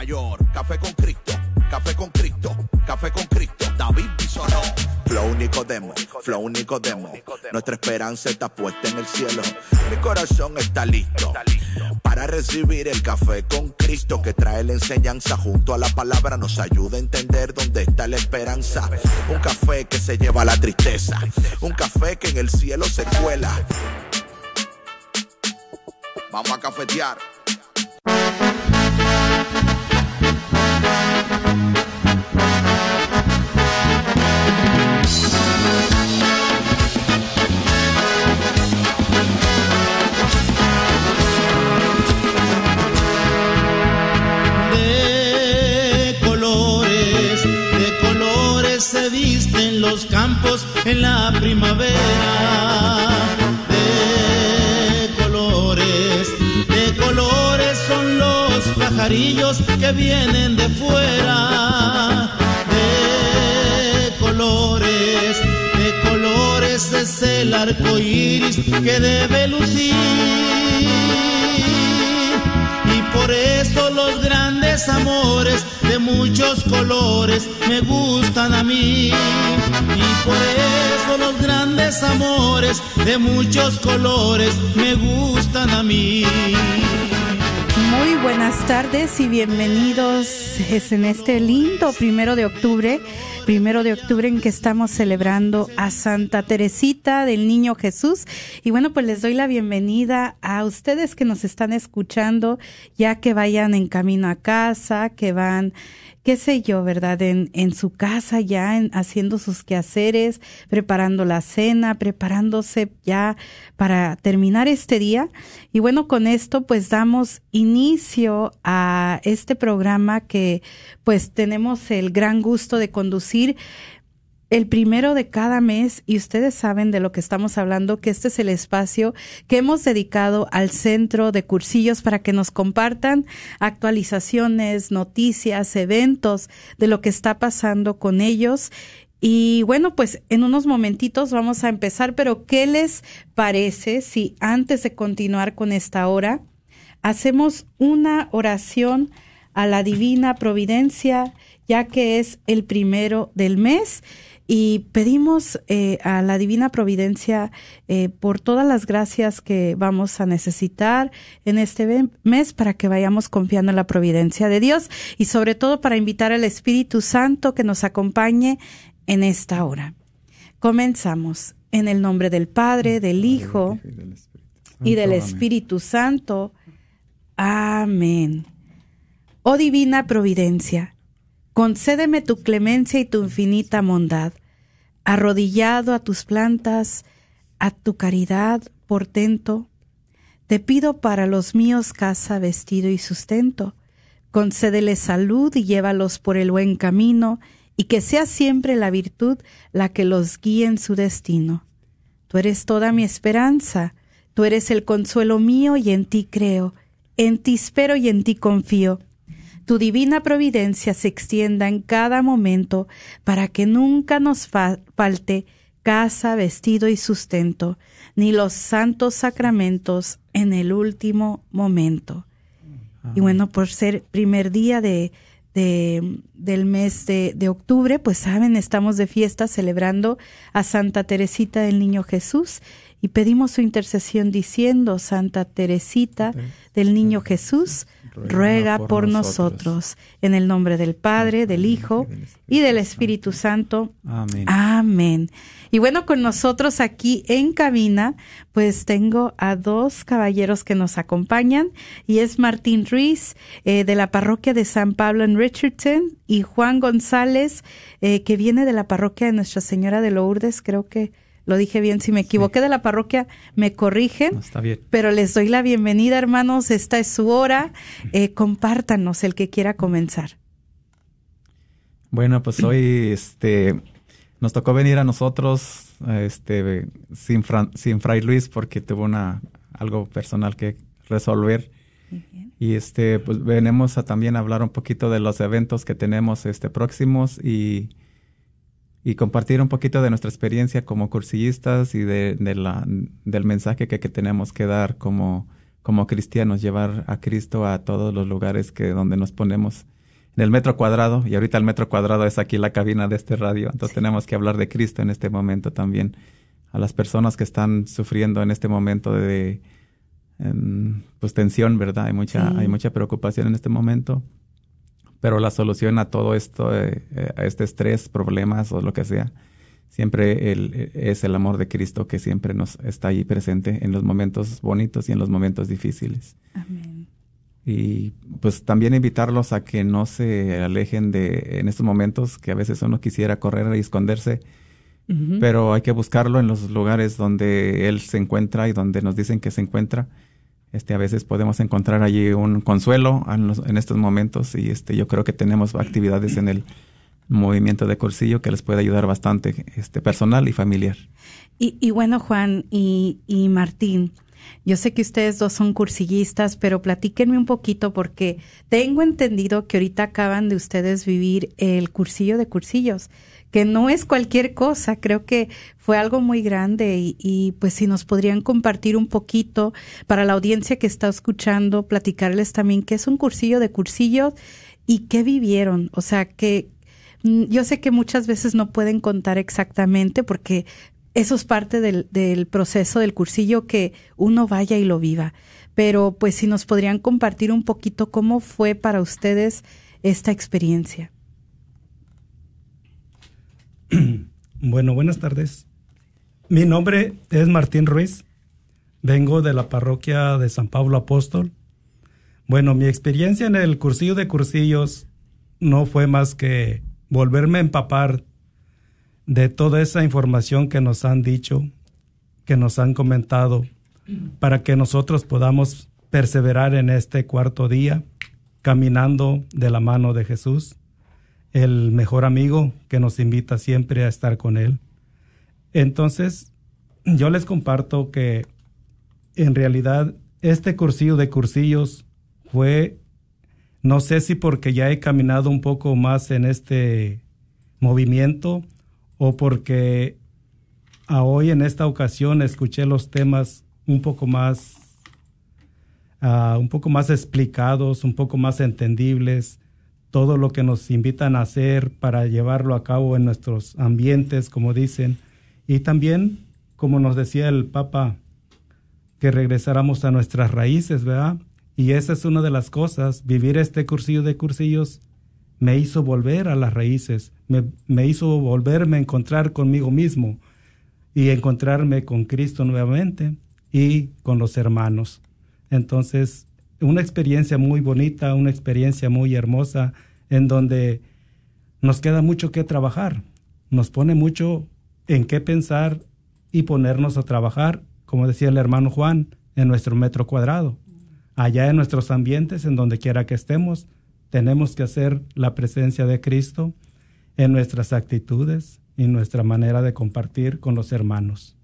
mayor. Café con Cristo, café con Cristo, café con Cristo. David Bisonó. Flow Nicodemo. Nuestra esperanza está puesta en el cielo. Mi corazón está listo para recibir el café con Cristo, que trae la enseñanza junto a la palabra, nos ayuda a entender dónde está la esperanza. Un café que se lleva la tristeza, un café que en el cielo se cuela. Vamos a cafetear. Se visten los campos en la primavera, de colores son los pajarillos que vienen de fuera, de colores es el arco iris que debe lucir. Y por eso los grandes amores de muchos colores me gustan a mí. Y por eso los grandes amores de muchos colores me gustan a mí. Muy buenas tardes y bienvenidos en este lindo 1 de octubre. 1 de octubre en que estamos celebrando a Santa Teresita del Niño Jesús. Y bueno, pues les doy la bienvenida a ustedes que nos están escuchando, ya que vayan en camino a casa, que van, qué sé yo, ¿verdad? En su casa ya, haciendo sus quehaceres, preparando la cena, preparándose ya para terminar este día. Y bueno, con esto pues damos inicio a este programa que pues tenemos el gran gusto de conducir el 1 de cada mes, y ustedes saben de lo que estamos hablando, que este es el espacio que hemos dedicado al Centro de Cursillos para que nos compartan actualizaciones, noticias, eventos de lo que está pasando con ellos. Y bueno, pues en unos momentitos vamos a empezar, pero ¿qué les parece si antes de continuar con esta hora hacemos una oración a la Divina Providencia, ya que es el 1 del mes? Y pedimos a la Divina Providencia por todas las gracias que vamos a necesitar en este mes, para que vayamos confiando en la providencia de Dios, y sobre todo para invitar al Espíritu Santo que nos acompañe en esta hora. Comenzamos en el nombre del Padre, del Hijo y del Espíritu Santo. Amén. Oh Divina Providencia, concédeme tu clemencia y tu infinita bondad. Arrodillado a tus plantas, a tu caridad portento, te pido para los míos casa, vestido y sustento. Concédeles salud y llévalos por el buen camino, y que sea siempre la virtud la que los guíe en su destino. Tú eres toda mi esperanza, tú eres el consuelo mío, y en ti creo, en ti espero y en ti confío. Tu divina providencia se extienda en cada momento, para que nunca nos falte casa, vestido y sustento, ni los santos sacramentos en el último momento. Y bueno, por ser primer día del mes de octubre, pues saben, estamos de fiesta celebrando a Santa Teresita del Niño Jesús, y pedimos su intercesión diciendo: Santa Teresita del Niño Jesús, ruega por nosotros. En el nombre del Padre, del Hijo y del Espíritu Santo. Amén. Amén. Y bueno, con nosotros aquí en cabina, pues tengo a 2 caballeros que nos acompañan, y es Martín Ruiz, de la parroquia de San Pablo en Richardson, y Juan González, que viene de la parroquia de Nuestra Señora de Lourdes. Creo que lo dije bien. Si me equivoqué de la parroquia, me corrigen. No, está bien. Pero les doy la bienvenida, hermanos. Esta es su hora. Compártanos, el que quiera comenzar. Bueno, pues hoy nos tocó venir a nosotros sin Fray Luis, porque tuvo algo personal que resolver. Y pues venimos también a hablar un poquito de los eventos que tenemos próximos, y compartir un poquito de nuestra experiencia como cursillistas, y del mensaje que tenemos que dar como cristianos, llevar a Cristo a todos los lugares donde nos ponemos del metro cuadrado, y ahorita el metro cuadrado es aquí la cabina de este radio, entonces tenemos que hablar de Cristo en este momento también. A las personas que están sufriendo en este momento de pues tensión, ¿verdad? Hay mucha preocupación en este momento, pero la solución a todo esto, a este estrés, problemas o lo que sea, siempre es el amor de Cristo que siempre nos está ahí presente en los momentos bonitos y en los momentos difíciles. Amén. Y pues también invitarlos a que no se alejen en estos momentos que a veces uno quisiera correr y esconderse, pero hay que buscarlo en los lugares donde Él se encuentra y donde nos dicen que se encuentra. A veces podemos encontrar allí un consuelo en estos momentos, y yo creo que tenemos actividades en el movimiento de Cursillo que les puede ayudar bastante, personal y familiar. Y bueno, Juan y Martín, yo sé que ustedes dos son cursillistas, pero platíquenme un poquito, porque tengo entendido que ahorita acaban de ustedes vivir el Cursillo de Cursillos, que no es cualquier cosa, creo que fue algo muy grande y pues si nos podrían compartir un poquito para la audiencia que está escuchando, platicarles también qué es un Cursillo de Cursillos y qué vivieron, o sea, que yo sé que muchas veces no pueden contar exactamente porque eso es parte del proceso del cursillo, que uno vaya y lo viva. Pero pues si nos podrían compartir un poquito cómo fue para ustedes esta experiencia. Bueno, buenas tardes. Mi nombre es Martín Ruiz. Vengo de la parroquia de San Pablo Apóstol. Bueno, mi experiencia en el Cursillo de Cursillos no fue más que volverme a empapar de toda esa información que nos han dicho, que nos han comentado, para que nosotros podamos perseverar en este cuarto día, caminando de la mano de Jesús, el mejor amigo que nos invita siempre a estar con Él. Entonces, yo les comparto que en realidad este Cursillo de Cursillos fue, no sé si porque ya he caminado un poco más en este movimiento, o porque hoy en esta ocasión escuché los temas un poco más explicados, un poco más entendibles, todo lo que nos invitan a hacer para llevarlo a cabo en nuestros ambientes, como dicen, y también, como nos decía el Papa, que regresáramos a nuestras raíces, ¿verdad? Y esa es una de las cosas, vivir este Cursillo de Cursillos me hizo volver a las raíces, me hizo volverme a encontrar conmigo mismo y encontrarme con Cristo nuevamente y con los hermanos. Entonces, una experiencia muy bonita, una experiencia muy hermosa, en donde nos queda mucho que trabajar, nos pone mucho en qué pensar y ponernos a trabajar, como decía el hermano Juan, en nuestro metro cuadrado, allá en nuestros ambientes, en donde quiera que estemos. Tenemos que hacer la presencia de Cristo en nuestras actitudes y nuestra manera de compartir con los hermanos.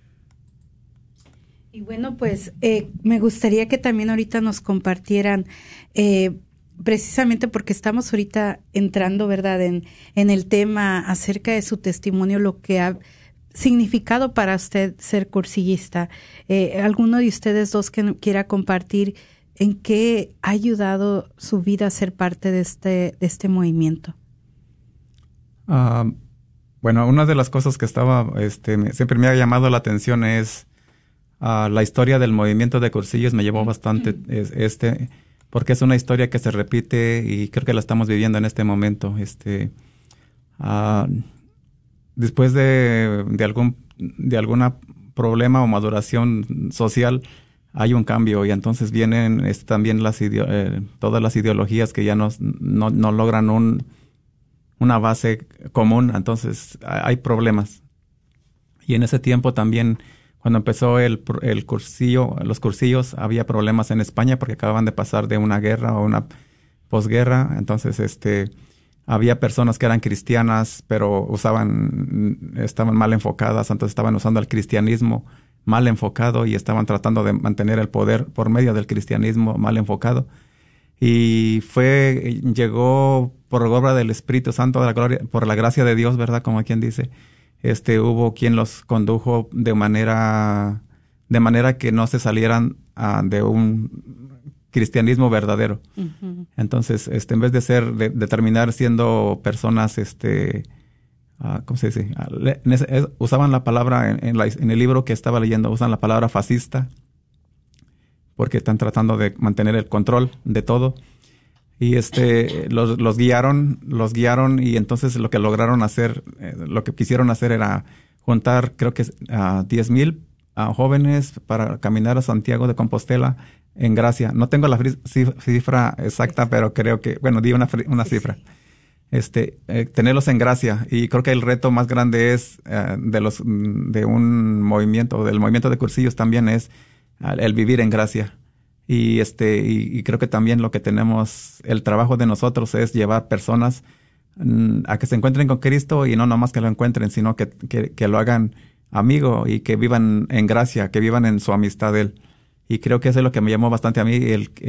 Y bueno, pues me gustaría que también ahorita nos compartieran, precisamente porque estamos ahorita entrando, ¿verdad?, en el tema acerca de su testimonio, lo que ha significado para usted ser cursillista. ¿Alguno de ustedes dos que quiera compartir en qué ha ayudado su vida a ser parte de este movimiento? Bueno, una de las cosas que siempre me ha llamado la atención es la historia del movimiento de Cursillos. Me llevó bastante, porque es una historia que se repite y creo que la estamos viviendo en este momento. Después de algún problema o maduración social, hay un cambio, y entonces vienen también todas las ideologías que ya no logran una base común, entonces hay problemas. Y en ese tiempo también, cuando empezó el cursillo, los cursillos, había problemas en España porque acababan de pasar de una guerra o una posguerra. Entonces había personas que eran cristianas, pero estaban mal enfocadas, entonces estaban usando el cristianismo mal enfocado y estaban tratando de mantener el poder por medio del cristianismo mal enfocado. Y llegó por obra del Espíritu Santo, por la gracia de Dios, ¿verdad? Como quien dice, hubo quien los condujo de manera que no se salieran cristianismo verdadero. Uh-huh. Entonces, en vez de terminar siendo personas, ¿cómo se dice? Usaban la palabra en el libro que estaba leyendo, usan la palabra fascista, porque están tratando de mantener el control de todo. Y los guiaron y entonces lo que lograron hacer, lo que quisieron hacer era juntar, creo que 10,000 jóvenes para caminar a Santiago de Compostela en gracia. No tengo la cifra exacta, pero creo que, di una cifra. Tenerlos en gracia. Y creo que el reto más grande es de un movimiento, del movimiento de cursillos también es el vivir en gracia. Y creo que también lo que tenemos, el trabajo de nosotros es llevar personas a que se encuentren con Cristo, y no nomás que lo encuentren, sino que lo hagan amigo y que vivan en gracia, que vivan en su amistad de Él. Y creo que eso es lo que me llamó bastante a mí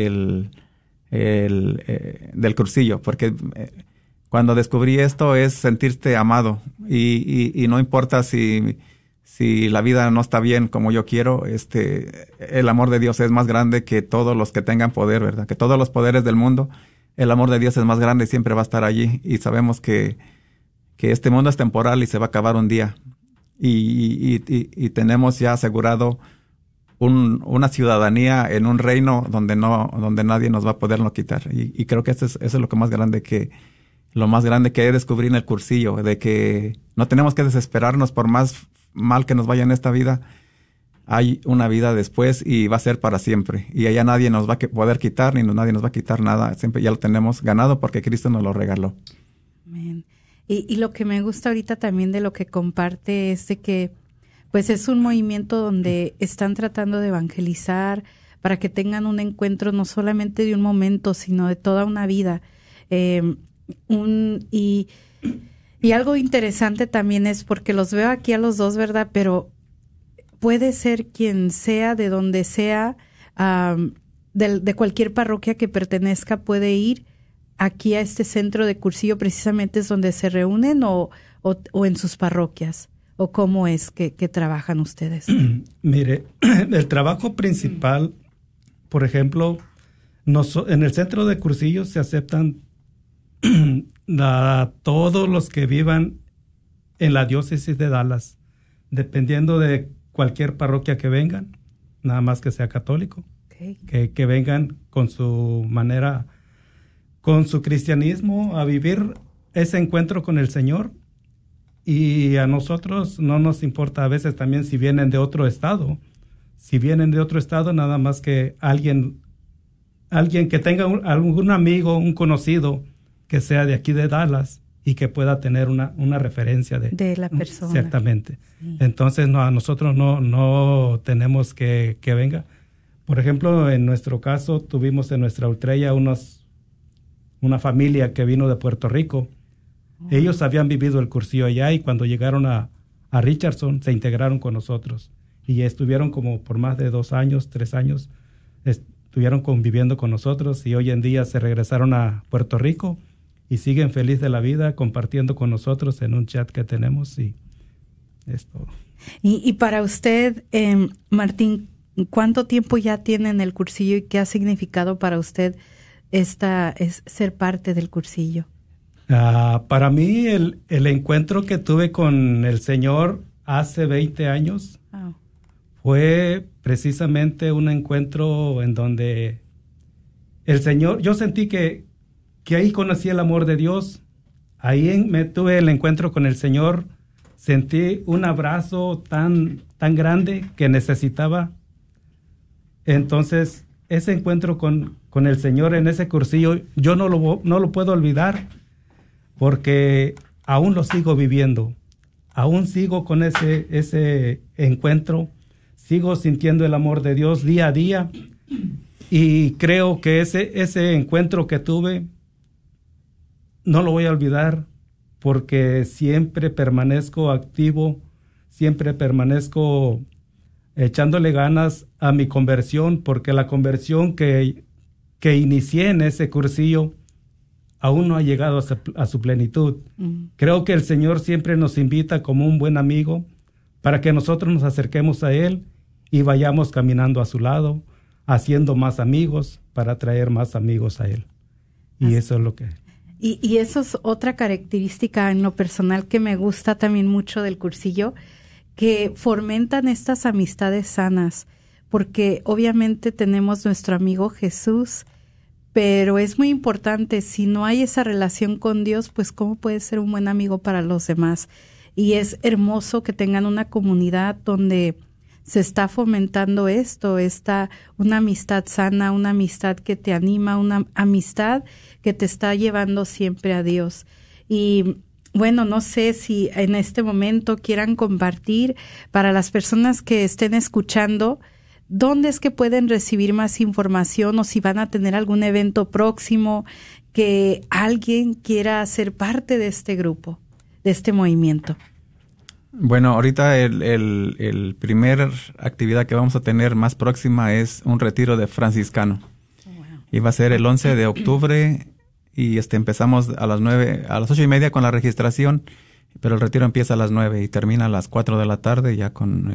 del cursillo, porque cuando descubrí esto es sentirte amado, y no importa si la vida no está bien como yo quiero, el amor de Dios es más grande que todos los que tengan poder, ¿verdad? Que todos los poderes del mundo, el amor de Dios es más grande y siempre va a estar allí. Y sabemos que este mundo es temporal y se va a acabar un día. Y tenemos ya asegurado una ciudadanía en un reino donde nadie nos va a poderlo quitar. Y creo que eso es lo más grande que descubrí en el cursillo, de que no tenemos que desesperarnos por más mal que nos vaya en esta vida. Hay una vida después y va a ser para siempre. Y allá nadie nos va a poder quitar, ni nadie nos va a quitar nada. Siempre ya lo tenemos ganado porque Cristo nos lo regaló. Amén. Y lo que me gusta ahorita también de lo que comparte es de que pues es un movimiento donde están tratando de evangelizar para que tengan un encuentro no solamente de un momento, sino de toda una vida. Y algo interesante también es, porque los veo aquí a los dos, ¿verdad? Pero puede ser quien sea, de donde sea, de cualquier parroquia que pertenezca, puede ir aquí a este centro de cursillo, precisamente es donde se reúnen, o en sus parroquias, o cómo es que trabajan ustedes. Mire, el trabajo principal, por ejemplo, en el centro de cursillo se aceptan a todos los que vivan en la diócesis de Dallas, dependiendo de cualquier parroquia que vengan, nada más que sea católico, okay. que vengan con su manera, con su cristianismo, a vivir ese encuentro con el Señor. Y a nosotros no nos importa a veces también si vienen de otro estado. Si vienen de otro estado, nada más que alguien que tenga algún amigo, un conocido, que sea de aquí de Dallas y que pueda tener una referencia de la persona. Exactamente. Sí. Entonces, a nosotros no tenemos que venga. Por ejemplo, en nuestro caso, tuvimos en nuestra ultrella una familia que vino de Puerto Rico. Ellos habían vivido el cursillo allá, y cuando llegaron a Richardson se integraron con nosotros. Y estuvieron como por más de 2 años, 3 años, estuvieron conviviendo con nosotros, y hoy en día se regresaron a Puerto Rico y siguen feliz de la vida compartiendo con nosotros en un chat que tenemos, y es todo. Y para usted, Martín, ¿cuánto tiempo ya tiene en el cursillo y qué ha significado para usted ser parte del cursillo? Para mí el encuentro que tuve con el Señor hace 20 años fue precisamente un encuentro en donde el Señor, yo sentí que ahí conocí el amor de Dios. Ahí me tuve el encuentro con el Señor, sentí un abrazo tan grande que necesitaba. Entonces, ese encuentro con el Señor en ese cursillo, yo no lo puedo olvidar, porque aún lo sigo viviendo, aún sigo con ese encuentro, sigo sintiendo el amor de Dios día a día, y creo que ese encuentro que tuve no lo voy a olvidar, porque siempre permanezco activo, siempre permanezco echándole ganas a mi conversión, porque la conversión que inicié en ese cursillo aún no ha llegado a su plenitud. Creo que el Señor siempre nos invita como un buen amigo para que nosotros nos acerquemos a Él y vayamos caminando a su lado, haciendo más amigos para traer más amigos a Él. Y eso es lo que... Y eso es otra característica en lo personal que me gusta también mucho del cursillo, que fomentan estas amistades sanas, porque obviamente tenemos nuestro amigo Jesús, pero es muy importante, si no hay esa relación con Dios, pues cómo puede ser un buen amigo para los demás. Y es hermoso que tengan una comunidad donde se está fomentando esto, una amistad sana, una amistad que te anima, una amistad que te está llevando siempre a Dios. Y bueno, no sé si en este momento quieran compartir para las personas que estén escuchando, ¿dónde es que pueden recibir más información o si van a tener algún evento próximo que alguien quiera ser parte de este grupo, de este movimiento? Bueno, ahorita el primer actividad que vamos a tener más próxima es un retiro de franciscano. Oh, wow. Y va a ser el 11 de octubre y empezamos a las 8:30 con la registración, pero el retiro empieza a las 9 y termina a las 4 de la tarde ya con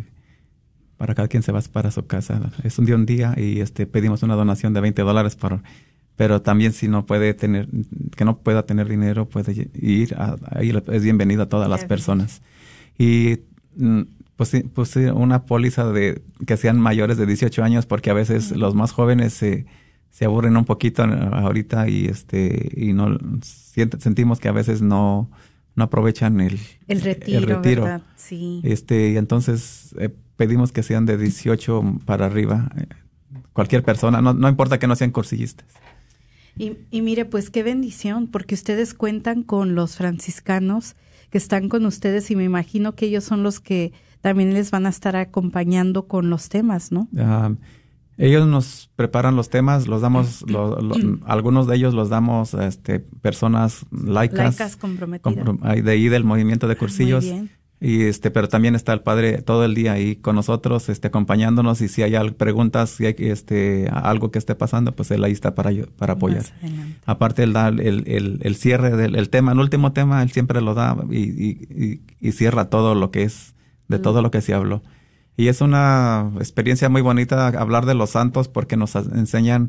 para cada quien se va para su casa. Es un día y pedimos una donación de $20 pero también si no puede que no pueda tener dinero, puede ir, ahí es bienvenido a todas las personas. Y pues una póliza de que sean mayores de 18 años, porque a veces los más jóvenes se aburren un poquito ahorita y no sentimos que a veces no aprovechan el retiro. ¿Verdad? Sí. Y entonces pedimos que sean de 18 para arriba, cualquier persona, no importa que no sean cursillistas. Y mire, pues qué bendición, porque ustedes cuentan con los franciscanos que están con ustedes y me imagino que ellos son los que también les van a estar acompañando con los temas, ¿no? Ellos nos preparan los temas, los damos, algunos de ellos los damos personas laicas comprometidas. De ahí del movimiento de cursillos. Muy bien. Y pero también está el padre todo el día ahí con nosotros, acompañándonos, y si hay preguntas, si hay algo que esté pasando, pues él ahí está para apoyar. Aparte él da el cierre del tema, el último tema, él siempre lo da y cierra todo lo que es, de todo lo que se habló. Y es una experiencia muy bonita hablar de los santos, porque nos enseñan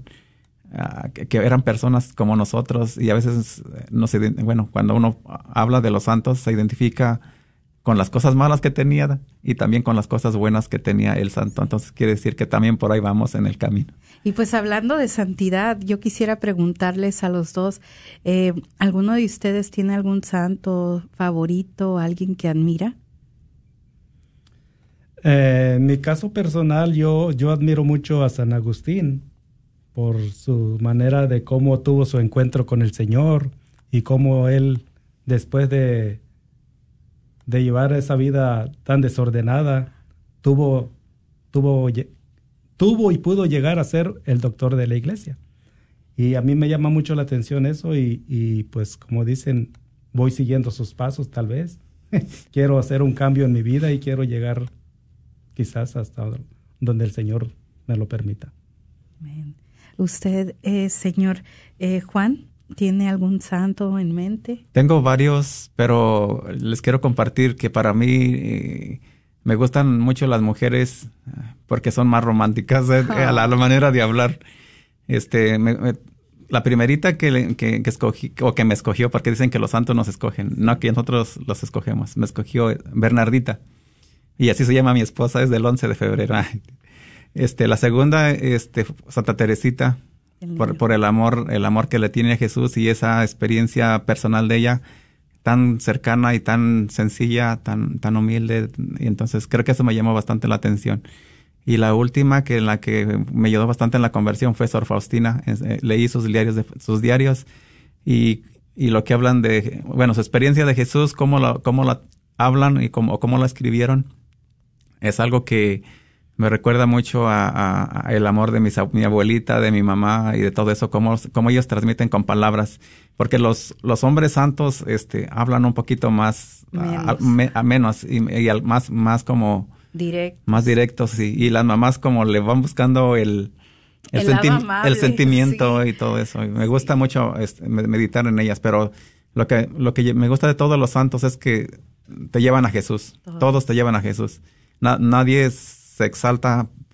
que eran personas como nosotros, y a veces cuando uno habla de los santos se identifica con las cosas malas que tenía y también con las cosas buenas que tenía el santo. Entonces quiere decir que también por ahí vamos en el camino. Y pues hablando de santidad, yo quisiera preguntarles a los dos, ¿alguno de ustedes tiene algún santo favorito, alguien que admira? En mi caso personal, yo admiro mucho a San Agustín por su manera de cómo tuvo su encuentro con el Señor y cómo él, después de llevar esa vida tan desordenada, tuvo y pudo llegar a ser el doctor de la iglesia. Y a mí me llama mucho la atención eso y pues como dicen, voy siguiendo sus pasos tal vez. Quiero hacer un cambio en mi vida y quiero llegar quizás hasta donde el Señor me lo permita. Amén. Usted, señor Juan, ¿tiene algún santo en mente? Tengo varios, pero les quiero compartir que para mí me gustan mucho las mujeres porque son más románticas a la manera de hablar. La primerita que escogí, o que me escogió, porque dicen que los santos nos escogen, no que nosotros los escogemos, me escogió Bernardita, y así se llama mi esposa, es del 11 de febrero. La segunda, Santa Teresita, por el amor que le tiene a Jesús y esa experiencia personal de ella, tan cercana y tan sencilla, tan humilde, y entonces creo que eso me llamó bastante la atención. Y la última, en la que me ayudó bastante en la conversión, fue Sor Faustina. Leí sus diarios y lo que hablan de, su experiencia de Jesús, cómo la hablan y cómo la escribieron, es algo que me recuerda mucho a el amor de mi abuelita, de mi mamá y de todo eso, cómo ellos transmiten con palabras, porque los hombres santos hablan un poquito más menos y más como más directos, y las mamás como le van buscando el sentimiento, sí, y todo eso. Y me gusta mucho meditar en ellas, pero lo que me gusta de todos los santos es que te llevan a Jesús. Todos te llevan a Jesús. Nadie se exalta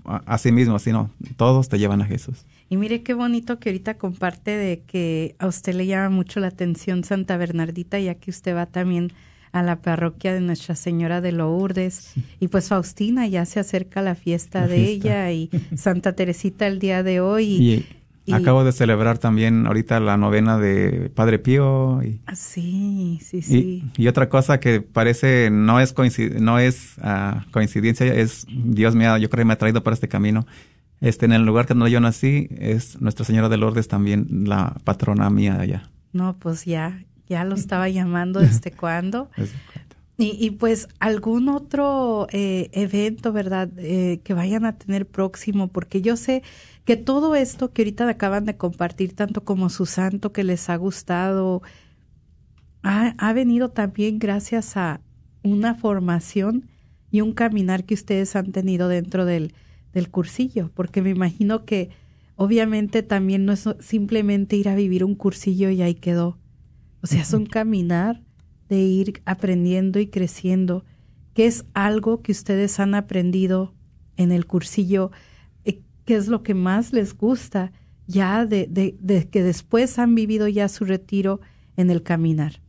a sí mismo, sino todos te llevan a Jesús. Y mire qué bonito que ahorita comparte de que a usted le llama mucho la atención Santa Bernardita, ya que usted va también a la parroquia de Nuestra Señora de Lourdes. Sí. Y pues Faustina, ya se acerca la fiesta de ella, y Santa Teresita el día de hoy. Y acabo de celebrar también ahorita la novena de Padre Pío. Sí. Y otra cosa que parece no es coincidencia, es Dios yo creo que me ha traído para este camino. En el lugar donde yo nací, es Nuestra Señora de Lourdes también la patrona mía allá. No, pues ya lo estaba llamando desde cuándo. Y pues algún otro evento, ¿verdad? Que vayan a tener próximo, porque yo sé que todo esto que ahorita acaban de compartir, tanto como su santo que les ha gustado, ha venido también gracias a una formación y un caminar que ustedes han tenido dentro del cursillo, porque me imagino que obviamente también no es simplemente ir a vivir un cursillo y ahí quedó. O sea, es un caminar de ir aprendiendo y creciendo, que es algo que ustedes han aprendido en el cursillo, que es lo que más les gusta, ya de que después han vivido ya su retiro en el caminar.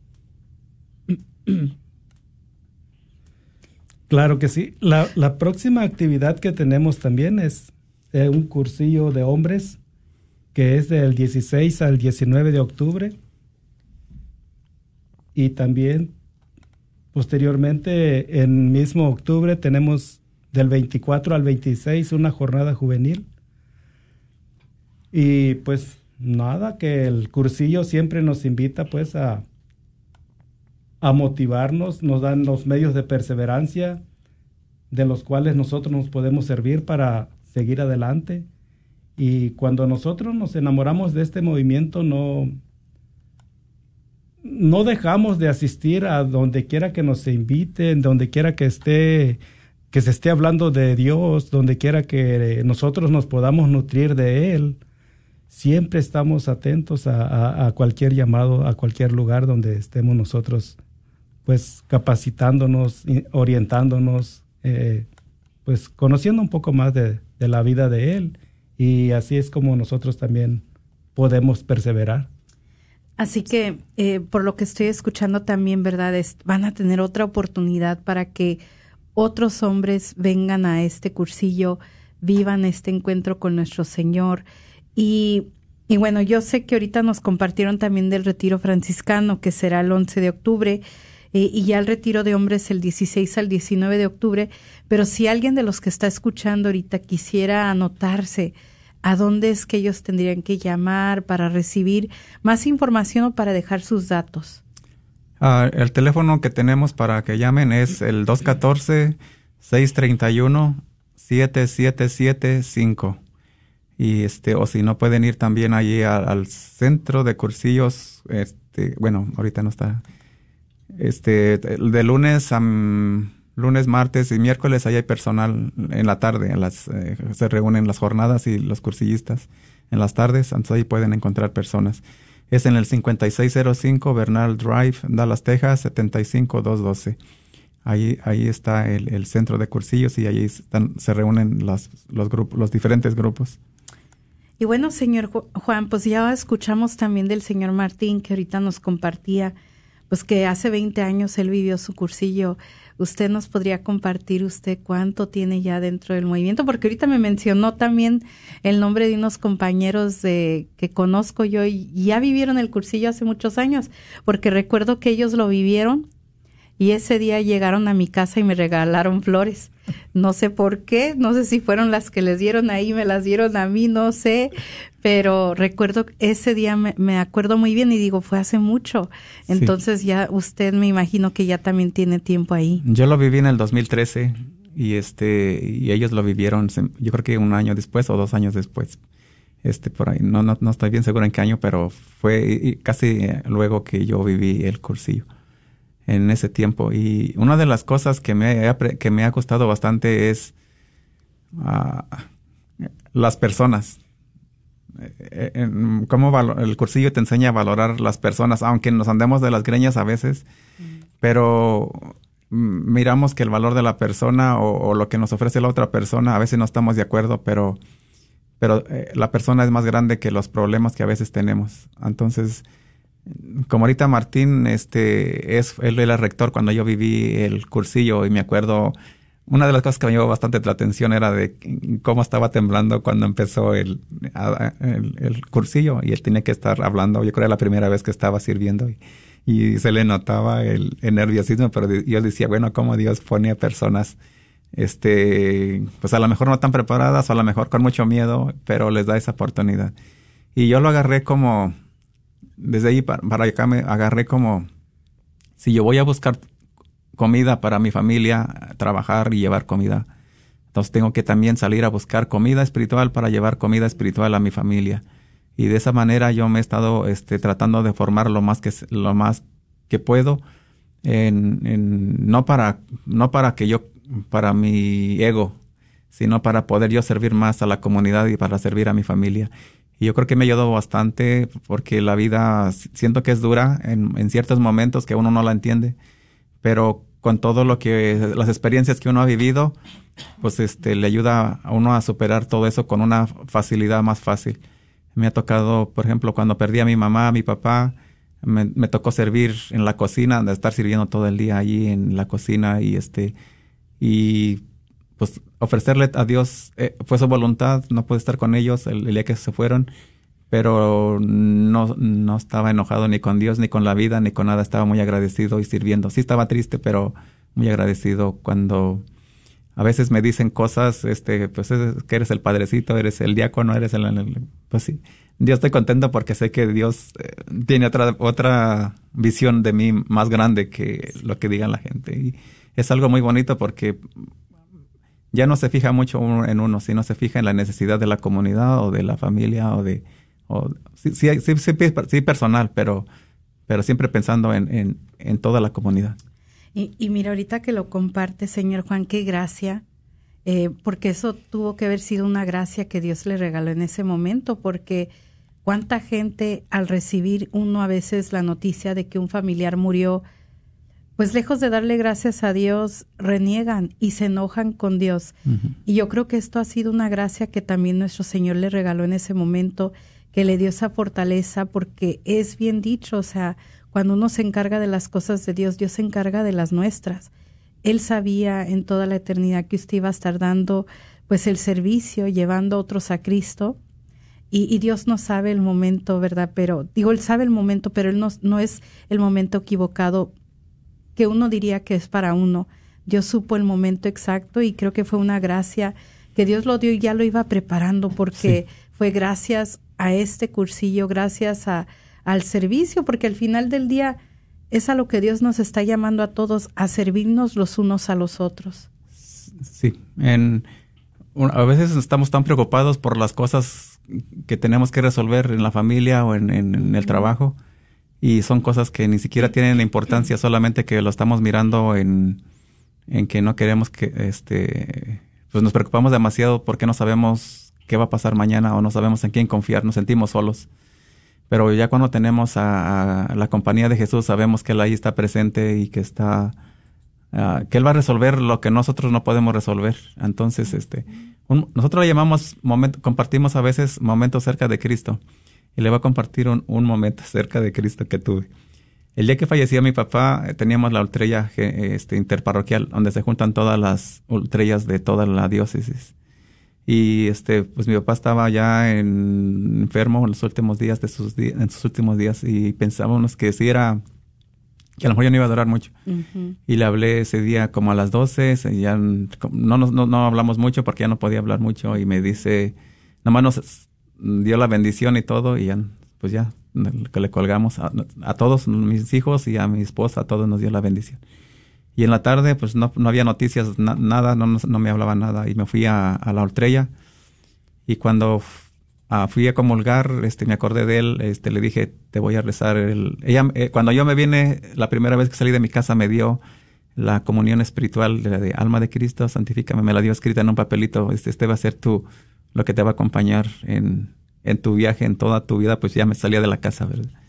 Claro que sí. La próxima actividad que tenemos también es un cursillo de hombres, que es del 16 al 19 de octubre. Y también, posteriormente, en mismo octubre, tenemos del 24 al 26 una jornada juvenil. Y pues nada, que el cursillo siempre nos invita pues a motivarnos, nos dan los medios de perseverancia de los cuales nosotros nos podemos servir para seguir adelante. Y cuando nosotros nos enamoramos de este movimiento, no dejamos de asistir a donde quiera que nos inviten, donde quiera que se esté hablando de Dios, donde quiera que nosotros nos podamos nutrir de Él. Siempre estamos atentos a cualquier llamado, a cualquier lugar donde estemos nosotros, pues capacitándonos, orientándonos, pues conociendo un poco más de la vida de Él. Y así es como nosotros también podemos perseverar. Así que, por lo que estoy escuchando también, ¿verdad? Van a tener otra oportunidad para que otros hombres vengan a este cursillo, vivan este encuentro con nuestro Señor. Y bueno, yo sé que ahorita nos compartieron también del retiro franciscano, que será el 11 de octubre, y ya el retiro de hombres el 16 al 19 de octubre. Pero si alguien de los que está escuchando ahorita quisiera anotarse, ¿a dónde es que ellos tendrían que llamar para recibir más información o para dejar sus datos? El teléfono que tenemos para que llamen es el 214-631-7775. Y o si no, pueden ir también allí al centro de cursillos. Bueno, ahorita no está. De lunes, martes y miércoles, ahí hay personal en la tarde. Se reúnen las jornadas y los cursillistas en las tardes. Entonces ahí pueden encontrar personas. Es en el 5605 Bernal Drive, Dallas, Texas, 75212. Ahí está el centro de cursillos, y ahí se reúnen los grupos, los diferentes grupos. Y bueno, señor Juan, pues ya escuchamos también del señor Martín, que ahorita nos compartía, pues que hace 20 años él vivió su cursillo. ¿Usted nos podría compartir cuánto tiene ya dentro del movimiento? Porque ahorita me mencionó también el nombre de unos compañeros que conozco yo y ya vivieron el cursillo hace muchos años, porque recuerdo que ellos lo vivieron y ese día llegaron a mi casa y me regalaron flores. No sé por qué, no sé si fueron las que les dieron ahí, me las dieron a mí, no sé, pero recuerdo ese día, me acuerdo muy bien y digo, fue hace mucho. Entonces sí. Ya usted, me imagino que ya también tiene tiempo ahí. Yo lo viví en el 2013 y ellos lo vivieron, yo creo que un año después o 2 años después. Por ahí, no estoy bien seguro en qué año, pero fue casi luego que yo viví el cursillo. En ese tiempo. Y una de las cosas que me ha costado bastante es las personas. Cómo el cursillo te enseña a valorar las personas, aunque nos andemos de las greñas a veces, pero miramos que el valor de la persona o lo que nos ofrece la otra persona, a veces no estamos de acuerdo, pero la persona es más grande que los problemas que a veces tenemos. Entonces, como ahorita Martín, él era rector cuando yo viví el cursillo, y me acuerdo, una de las cosas que me llamó bastante la atención era de cómo estaba temblando cuando empezó el cursillo, y él tenía que estar hablando. Yo creo que era la primera vez que estaba sirviendo, y se le notaba el nerviosismo, pero yo decía, bueno, cómo Dios pone a personas, pues a lo mejor no tan preparadas, o a lo mejor con mucho miedo, pero les da esa oportunidad. Y yo lo agarré como, desde ahí para acá me agarré como, si yo voy a buscar comida para mi familia, trabajar y llevar comida, entonces tengo que también salir a buscar comida espiritual para llevar comida espiritual a mi familia. Y de esa manera yo me he estado tratando de formar lo más que puedo, no para mi ego, sino para poder yo servir más a la comunidad y para servir a mi familia. Y yo creo que me ha ayudado bastante, porque la vida siento que es dura en ciertos momentos que uno no la entiende, pero con todo las experiencias que uno ha vivido, pues le ayuda a uno a superar todo eso con una facilidad más fácil. Me ha tocado, por ejemplo, cuando perdí a mi mamá, a mi papá, me tocó servir en la cocina, de estar sirviendo todo el día allí en la cocina, y pues ofrecerle a Dios, fue su voluntad. No pude estar con ellos el día que se fueron, pero no estaba enojado ni con Dios, ni con la vida, ni con nada. Estaba muy agradecido y sirviendo. Sí estaba triste, pero muy agradecido. Cuando a veces me dicen cosas, pues que eres el padrecito, eres el diácono, eres pues sí. Yo estoy contento porque sé que Dios tiene otra visión de mí más grande que lo que diga la gente. Y es algo muy bonito, porque ya no se fija mucho en uno, sino se fija en la necesidad de la comunidad o de la familia sí personal, pero siempre pensando en toda la comunidad. Y mira, ahorita que lo comparte, señor Juan, qué gracia, porque eso tuvo que haber sido una gracia que Dios le regaló en ese momento, porque cuánta gente, al recibir uno a veces la noticia de que un familiar murió, pues lejos de darle gracias a Dios, reniegan y se enojan con Dios. Uh-huh. Y yo creo que esto ha sido una gracia que también nuestro Señor le regaló en ese momento, que le dio esa fortaleza, porque es bien dicho, o sea, cuando uno se encarga de las cosas de Dios, Dios se encarga de las nuestras. Él sabía en toda la eternidad que usted iba a estar dando pues el servicio, llevando a otros a Cristo, y Dios no sabe el momento, ¿verdad? Pero Él sabe el momento, pero Él no es el momento equivocado que uno diría que es para uno. Dios supo el momento exacto, y creo que fue una gracia que Dios lo dio y ya lo iba preparando, porque fue gracias a este cursillo, gracias al servicio, porque al final del día es a lo que Dios nos está llamando a todos, a servirnos los unos a los otros. Sí, a veces estamos tan preocupados por las cosas que tenemos que resolver en la familia o en el trabajo, y son cosas que ni siquiera tienen importancia, solamente que lo estamos mirando en que no queremos que, pues nos preocupamos demasiado porque no sabemos qué va a pasar mañana, o no sabemos en quién confiar, nos sentimos solos. Pero ya cuando tenemos a la compañía de Jesús, sabemos que Él ahí está presente y que que Él va a resolver lo que nosotros no podemos resolver. Entonces, nosotros le llamamos compartimos a veces momentos cerca de Cristo. Y le voy a compartir un momento cerca de Cristo que tuve. El día que falleció mi papá, teníamos la ultrella interparroquial, donde se juntan todas las ultrellas de toda la diócesis. Y pues mi papá estaba ya enfermo en los últimos días en sus últimos días, y pensábamos que que a lo mejor ya no iba a durar mucho. Uh-huh. Y le hablé ese día como a las 12, ya no hablamos mucho porque ya no podía hablar mucho, y me dice, nomás nos dio la bendición y todo, y ya, pues ya, que le colgamos a todos mis hijos y a mi esposa, a todos nos dio la bendición. Y en la tarde, pues no había noticias, nada, no me hablaba nada, y me fui a la ultrella, y cuando fui a comulgar, me acordé de él, le dije, te voy a rezar. Cuando yo me vine, la primera vez que salí de mi casa, me dio la comunión espiritual de Alma de Cristo, santifícame, me la dio escrita en un papelito, va a ser lo que te va a acompañar en tu viaje, en toda tu vida. Pues ya me salía de la casa, ¿verdad?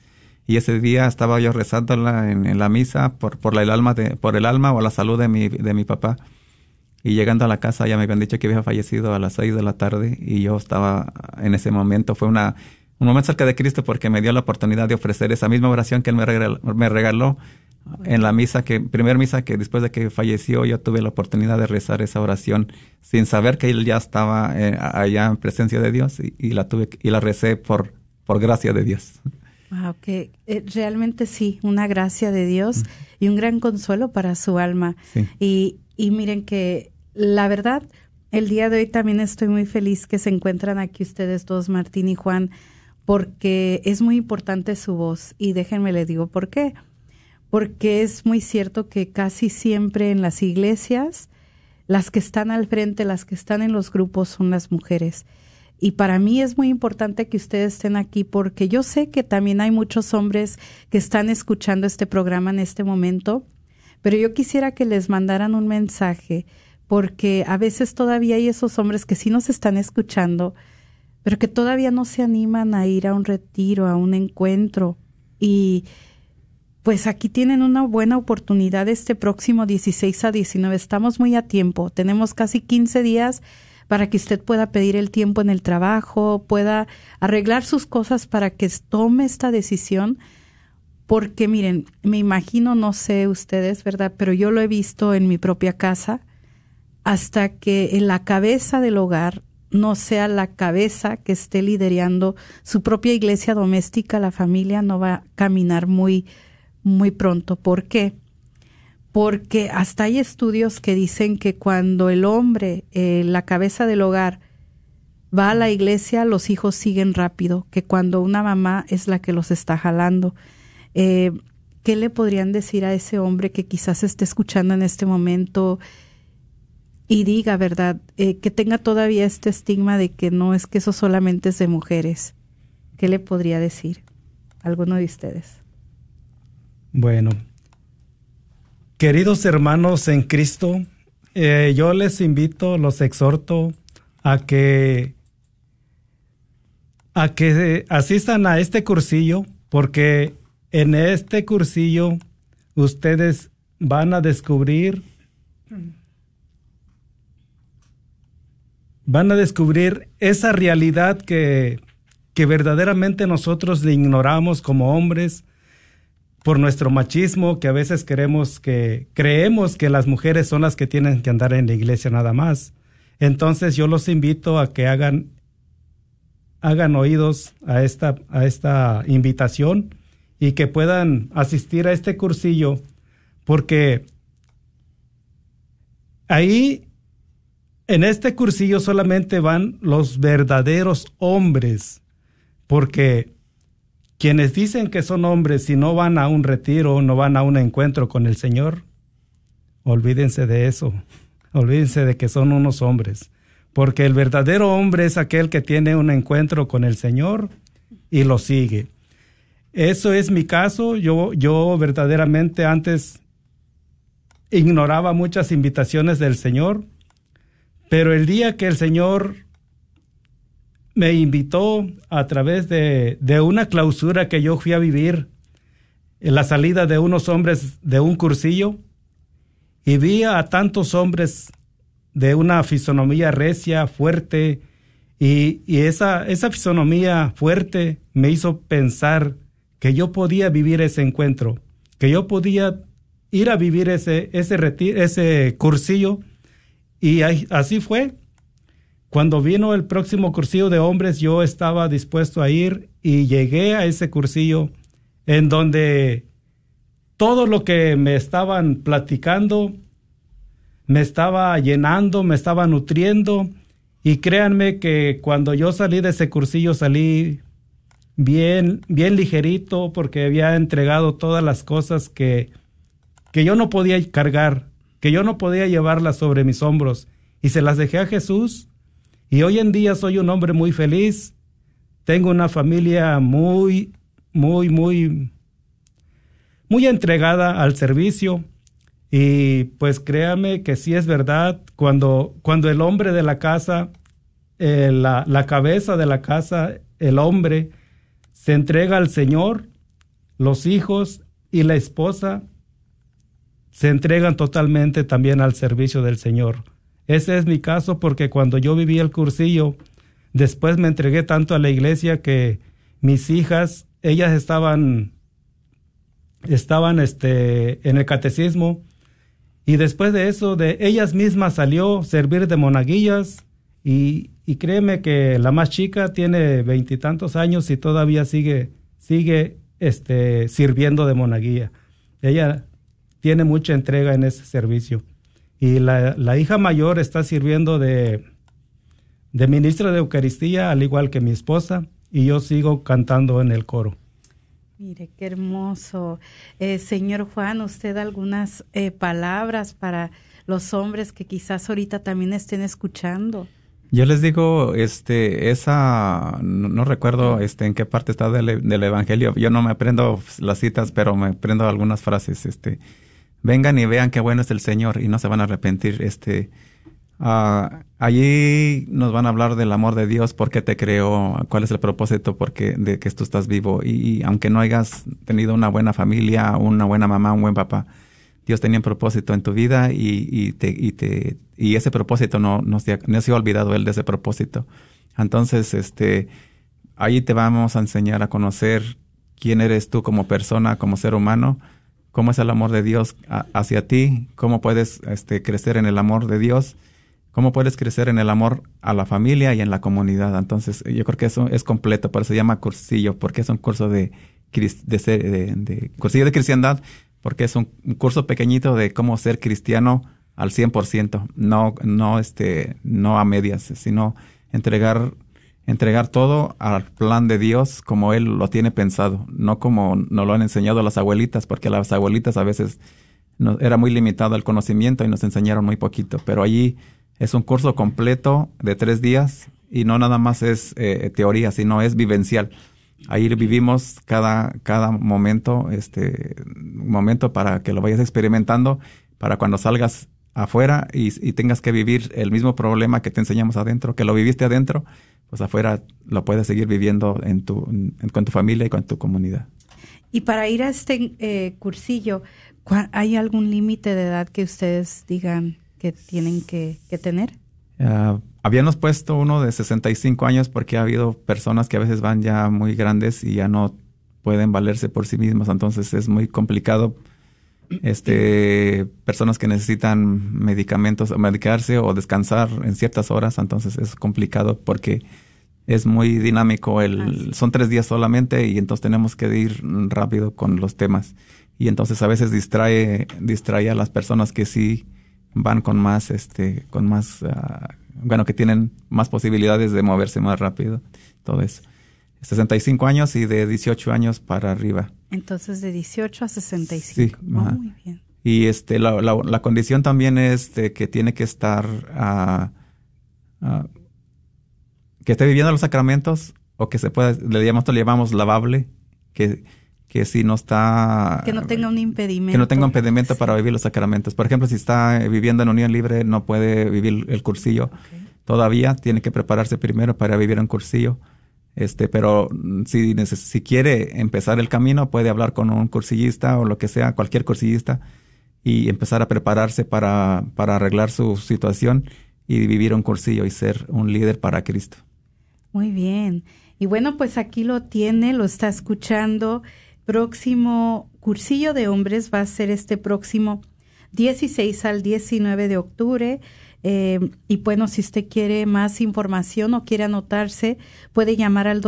Y ese día estaba yo rezándola en la misa por el alma o la salud de mi papá. Y llegando a la casa ya me habían dicho que había fallecido a las 6 de la tarde y yo estaba en ese momento. Fue un momento cerca de Cristo porque me dio la oportunidad de ofrecer esa misma oración que Él me regaló en la primer misa que después de que falleció yo tuve la oportunidad de rezar esa oración sin saber que Él ya estaba allá en presencia de Dios y la recé por gracia de Dios. Wow, que realmente sí, una gracia de Dios y un gran consuelo para su alma. Sí. Y miren que la verdad, el día de hoy también estoy muy feliz que se encuentran aquí ustedes dos, Martín y Juan, porque es muy importante su voz. Y déjenme les digo por qué. Porque es muy cierto que casi siempre en las iglesias, las que están al frente, las que están en los grupos son las mujeres. Y para mí es muy importante que ustedes estén aquí porque yo sé que también hay muchos hombres que están escuchando este programa en este momento, pero yo quisiera que les mandaran un mensaje porque a veces todavía hay esos hombres que sí nos están escuchando, pero que todavía no se animan a ir a un retiro, a un encuentro. Y pues aquí tienen una buena oportunidad este próximo 16 a 19. Estamos muy a tiempo, tenemos casi 15 días para que usted pueda pedir el tiempo en el trabajo, pueda arreglar sus cosas para que tome esta decisión. Porque miren, me imagino, no sé ustedes, ¿verdad? Pero yo lo he visto en mi propia casa, hasta que en la cabeza del hogar no sea la cabeza que esté liderando su propia iglesia doméstica, la familia no va a caminar muy pronto. ¿Por qué? Porque hasta hay estudios que dicen que cuando el hombre, la cabeza del hogar, va a la iglesia, los hijos siguen rápido, que cuando una mamá es la que los está jalando. ¿Qué le podrían decir a ese hombre que quizás esté escuchando en este momento y diga, verdad, que tenga todavía este estigma de que no es que eso solamente es de mujeres? ¿Qué le podría decir alguno de ustedes? Bueno, queridos hermanos en Cristo, yo les invito, los exhorto a que asistan a este cursillo, porque en este cursillo ustedes van a descubrir esa realidad que verdaderamente nosotros le ignoramos como hombres por nuestro machismo, que a veces creemos que las mujeres son las que tienen que andar en la iglesia nada más. Entonces yo los invito a que hagan oídos a esta invitación y que puedan asistir a este cursillo, porque ahí en este cursillo solamente van los verdaderos hombres, porque quienes dicen que son hombres y no van a un retiro, no van a un encuentro con el Señor, olvídense de eso, olvídense de que son unos hombres, porque el verdadero hombre es aquel que tiene un encuentro con el Señor y lo sigue. Eso es mi caso. Yo verdaderamente antes ignoraba muchas invitaciones del Señor, pero el día que el Señor me invitó a través de una clausura que yo fui a vivir, en la salida de unos hombres de un cursillo, y vi a tantos hombres de una fisonomía recia, fuerte, y esa fisonomía fuerte me hizo pensar que yo podía vivir ese encuentro, que yo podía ir a vivir ese cursillo, y así fue. Cuando vino el próximo cursillo de hombres, yo estaba dispuesto a ir y llegué a ese cursillo en donde todo lo que me estaban platicando me estaba llenando, me estaba nutriendo, y créanme que cuando yo salí de ese cursillo salí bien ligerito, porque había entregado todas las cosas que yo no podía cargar, que yo no podía llevarlas sobre mis hombros, y se las dejé a Jesús. Y hoy en día soy un hombre muy feliz. Tengo una familia muy entregada al servicio. Y pues créame que sí es verdad, cuando el hombre de la casa, la cabeza de la casa, el hombre, se entrega al Señor, los hijos y la esposa se entregan totalmente también al servicio del Señor. Ese es mi caso, porque cuando yo viví el cursillo, después me entregué tanto a la iglesia que mis hijas, ellas estaban en el catecismo, y después de eso, de ellas mismas salió servir de monaguillas, y créeme que la más chica tiene 20 y tantos años y todavía sigue sirviendo de monaguilla. Ella tiene mucha entrega en ese servicio. Y la hija mayor está sirviendo de ministra de Eucaristía, al igual que mi esposa, y yo sigo cantando en el coro. Mire, qué hermoso. Señor Juan, ¿usted algunas palabras para los hombres que quizás ahorita también estén escuchando? Yo les digo, no recuerdo en qué parte está del Evangelio. Yo no me aprendo las citas, pero me aprendo algunas frases. Vengan y vean qué bueno es el Señor y no se van a arrepentir. Allí nos van a hablar del amor de Dios, por qué te creó, cuál es el propósito de que tú estás vivo. Y aunque no hayas tenido una buena familia, una buena mamá, un buen papá, Dios tenía un propósito en tu vida y ese propósito no se ha olvidado Él de ese propósito. Entonces, ahí te vamos a enseñar a conocer quién eres tú como persona, como ser humano, cómo es el amor de Dios hacia ti, cómo puedes crecer en el amor de Dios, cómo puedes crecer en el amor a la familia y en la comunidad. Entonces, yo creo que eso es completo, por eso se llama cursillo, porque es un curso de cursillo de cristiandad, porque es un curso pequeñito de cómo ser cristiano al 100%, no a medias, sino entregar todo al plan de Dios como Él lo tiene pensado, no como nos lo han enseñado las abuelitas, porque las abuelitas a veces era muy limitado el conocimiento y nos enseñaron muy poquito, pero allí es un curso completo de 3 días y no nada más es teoría, sino es vivencial. Ahí vivimos cada momento, momento para que lo vayas experimentando, para cuando salgas afuera y tengas que vivir el mismo problema que te enseñamos adentro, que lo viviste adentro, pues afuera lo puedes seguir viviendo con tu familia y con tu comunidad. Y para ir a este cursillo, ¿hay algún límite de edad que ustedes digan que tienen que tener? Habíamos puesto uno de 65 años porque ha habido personas que a veces van ya muy grandes y ya no pueden valerse por sí mismas, entonces es muy complicado. Personas que necesitan medicamentos, medicarse o descansar en ciertas horas, entonces es complicado porque es muy dinámico. Son 3 días solamente y entonces tenemos que ir rápido con los temas. Y entonces a veces distrae a las personas que sí van con más, que tienen más posibilidades de moverse más rápido, todo eso. 65 años y de 18 años para arriba. Entonces de 18 a 65. Sí, muy bien. Y la condición también es que tiene que estar, que esté viviendo los sacramentos o que se pueda, le llamamos lavable, que si no está... Que no tenga un impedimento. Que no tenga un impedimento para vivir los sacramentos. Por ejemplo, si está viviendo en unión libre, no puede vivir el cursillo. Okay. Todavía tiene que prepararse primero para vivir un cursillo. Pero si quiere empezar el camino, puede hablar con un cursillista o lo que sea, cualquier cursillista, y empezar a prepararse para arreglar su situación y vivir un cursillo y ser un líder para Cristo. Muy bien. Y bueno, pues aquí lo está escuchando. Próximo cursillo de hombres va a ser este próximo 16 al 19 de octubre. Y bueno, si usted quiere más información o quiere anotarse, puede llamar al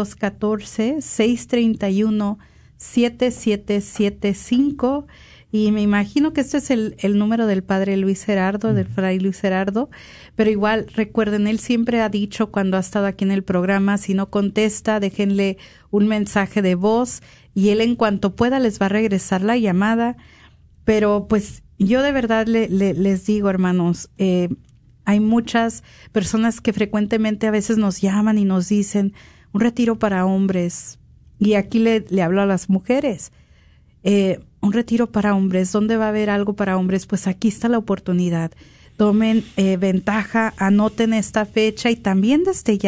214-631-7775. Y me imagino que este es el número del padre Luis Gerardo, del fray Luis Gerardo. Pero igual, recuerden, él siempre ha dicho cuando ha estado aquí en el programa, si no contesta, déjenle un mensaje de voz y él en cuanto pueda les va a regresar la llamada. Pero pues yo de verdad les digo, hermanos, hay muchas personas que frecuentemente a veces nos llaman y nos dicen un retiro para hombres. Y aquí le hablo a las mujeres. Un retiro para hombres, ¿dónde va a haber algo para hombres? Pues aquí está la oportunidad. Tomen ventaja, anoten esta fecha y también desde ya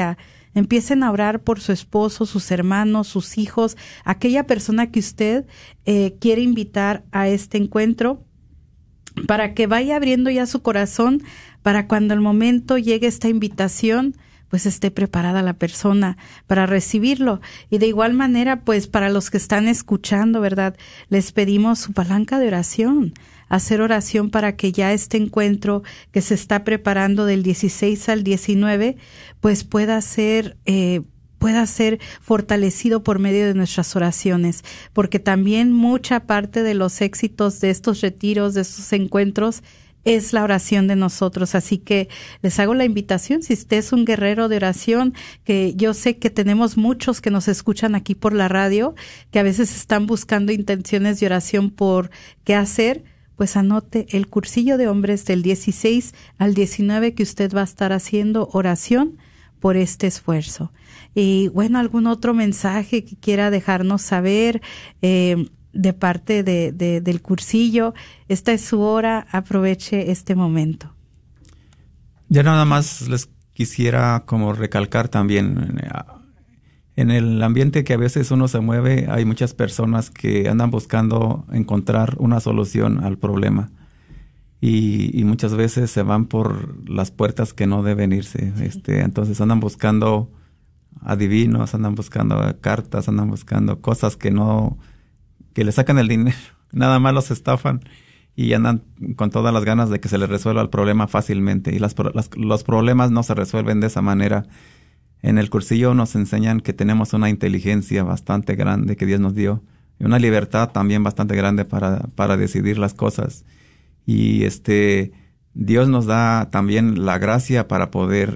Empiecen a orar por su esposo, sus hermanos, sus hijos, aquella persona que usted quiere invitar a este encuentro, para que vaya abriendo ya su corazón, para cuando el momento llegue esta invitación, pues esté preparada la persona para recibirlo. Y de igual manera, pues para los que están escuchando, ¿verdad? Les pedimos su palanca de oración, hacer oración para que ya este encuentro que se está preparando del 16 al 19, pues pueda ser fortalecido por medio de nuestras oraciones, porque también mucha parte de los éxitos de estos retiros, de estos encuentros, es la oración de nosotros. Así que les hago la invitación, si usted es un guerrero de oración, que yo sé que tenemos muchos que nos escuchan aquí por la radio, que a veces están buscando intenciones de oración por qué hacer, pues anote el cursillo de hombres del 16 al 19 que usted va a estar haciendo oración por este esfuerzo. Y bueno, algún otro mensaje que quiera dejarnos saber de parte del cursillo. Esta es su hora, aproveche este momento. Ya nada más les quisiera como recalcar también, en el ambiente que a veces uno se mueve, hay muchas personas que andan buscando encontrar una solución al problema. Y muchas veces se van por las puertas que no deben irse. Entonces andan buscando adivinos, andan buscando cartas, andan buscando cosas que le sacan el dinero. Nada más los estafan y andan con todas las ganas de que se les resuelva el problema fácilmente. Y los problemas no se resuelven de esa manera. En el cursillo nos enseñan que tenemos una inteligencia bastante grande que Dios nos dio y una libertad también bastante grande para decidir las cosas. Y Dios nos da también la gracia para poder,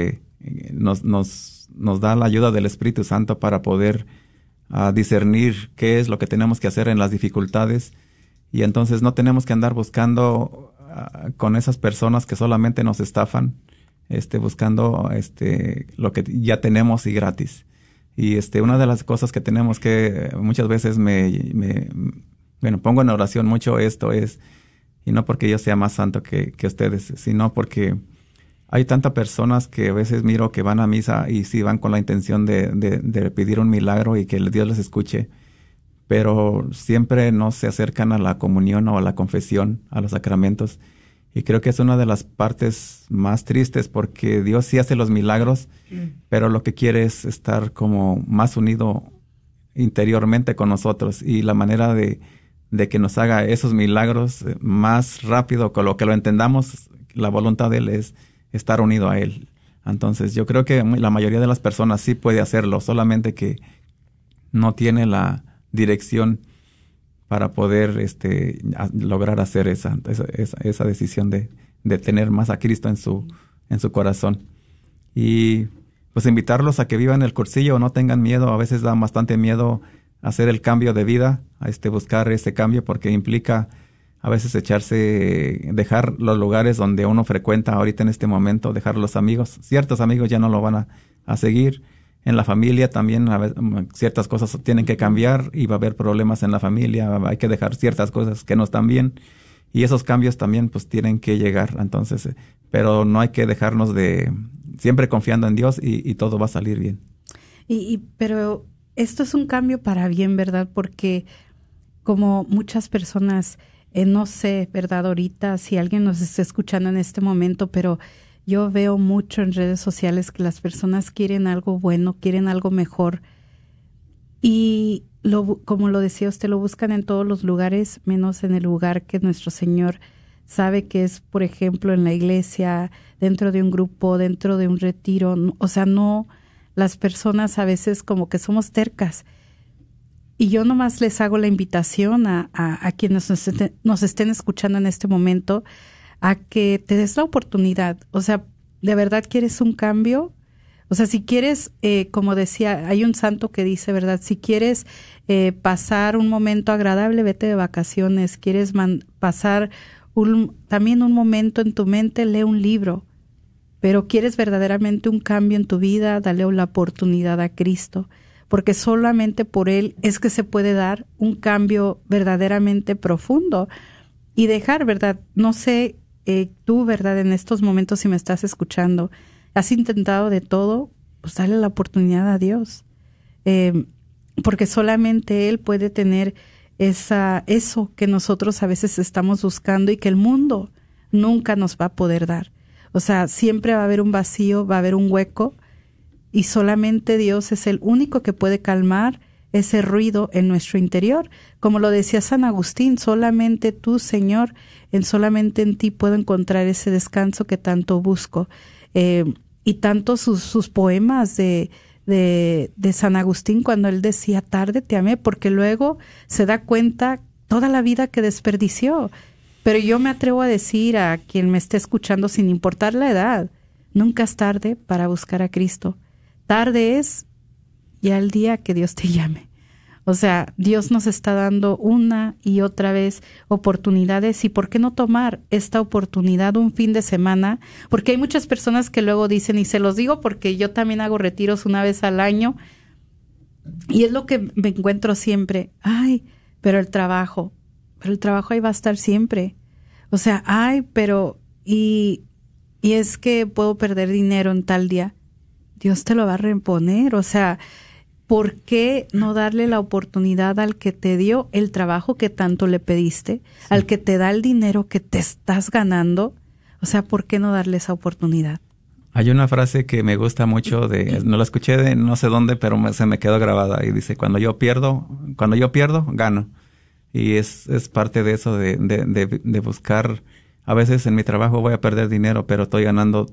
nos da la ayuda del Espíritu Santo para poder discernir qué es lo que tenemos que hacer en las dificultades. Y entonces no tenemos que andar buscando con esas personas que solamente nos estafan, buscando lo que ya tenemos y gratis. Y una de las cosas que tenemos que muchas veces pongo en oración mucho esto es, y no porque yo sea más santo que ustedes, sino porque hay tantas personas que a veces miro que van a misa y sí van con la intención de pedir un milagro y que Dios les escuche, pero siempre no se acercan a la comunión o a la confesión, a los sacramentos. Y creo que es una de las partes más tristes, porque Dios sí hace los milagros, pero lo que quiere es estar como más unido interiormente con nosotros. Y la manera de que nos haga esos milagros más rápido, con lo que lo entendamos, la voluntad de Él es estar unido a Él. Entonces yo creo que la mayoría de las personas sí puede hacerlo, solamente que no tiene la dirección para poder lograr hacer esa decisión de tener más a Cristo en su corazón. Y pues invitarlos a que vivan el cursillo, no tengan miedo. A veces da bastante miedo hacer el cambio de vida, buscar ese cambio, porque implica a veces dejar los lugares donde uno frecuenta ahorita en este momento, dejar los amigos. Ciertos amigos ya no lo van a seguir. En la familia también a veces, ciertas cosas tienen que cambiar y va a haber problemas en la familia. Hay que dejar ciertas cosas que no están bien y esos cambios también pues tienen que llegar. Entonces, pero no hay que dejarnos siempre confiando en Dios y todo va a salir bien. Pero esto es un cambio para bien, ¿verdad? Porque como muchas personas, no sé, ¿verdad? Ahorita si alguien nos está escuchando en este momento, pero yo veo mucho en redes sociales que las personas quieren algo bueno, quieren algo mejor y como lo decía usted, lo buscan en todos los lugares, menos en el lugar que nuestro Señor sabe que es, por ejemplo, en la iglesia, dentro de un grupo, dentro de un retiro. O sea, no, las personas a veces como que somos tercas. Y yo nomás les hago la invitación a quienes nos estén escuchando en este momento, a que te des la oportunidad. O sea, ¿de verdad quieres un cambio? O sea, si quieres, como decía, hay un santo que dice, ¿verdad? Si quieres pasar un momento agradable, vete de vacaciones. ¿Quieres pasar también un momento en tu mente? Lee un libro. Pero ¿quieres verdaderamente un cambio en tu vida? Dale la oportunidad a Cristo. Porque solamente por Él es que se puede dar un cambio verdaderamente profundo. Y dejar, ¿verdad? No sé, tú, ¿verdad? En estos momentos, si me estás escuchando, has intentado de todo pues dale la oportunidad a Dios. Porque solamente Él puede tener eso que nosotros a veces estamos buscando y que el mundo nunca nos va a poder dar. O sea, siempre va a haber un vacío, va a haber un hueco, y solamente Dios es el único que puede calmar ese ruido en nuestro interior. Como lo decía San Agustín, solamente tú, Señor, solamente en ti puedo encontrar ese descanso que tanto busco. Y tanto sus poemas de San Agustín, cuando él decía, tarde te amé, porque luego se da cuenta toda la vida que desperdició. Pero yo me atrevo a decir a quien me esté escuchando, sin importar la edad, nunca es tarde para buscar a Cristo. Tarde es ya el día que Dios te llame. O sea, Dios nos está dando una y otra vez oportunidades, y ¿por qué no tomar esta oportunidad un fin de semana? Porque hay muchas personas que luego dicen, y se los digo porque yo también hago retiros una vez al año, y es lo que me encuentro siempre, ay, pero el trabajo ahí va a estar siempre. O sea, ay, pero, y es que puedo perder dinero en tal día. Dios te lo va a reponer. O sea, ¿por qué no darle la oportunidad al que te dio el trabajo que tanto le pediste, sí, al que te da el dinero que te estás ganando? O sea, ¿por qué no darle esa oportunidad? Hay una frase que me gusta mucho, no la escuché de no sé dónde, pero se me quedó grabada, y dice, cuando yo pierdo, gano. Y es parte de eso, de buscar. A veces en mi trabajo voy a perder dinero, pero estoy ganando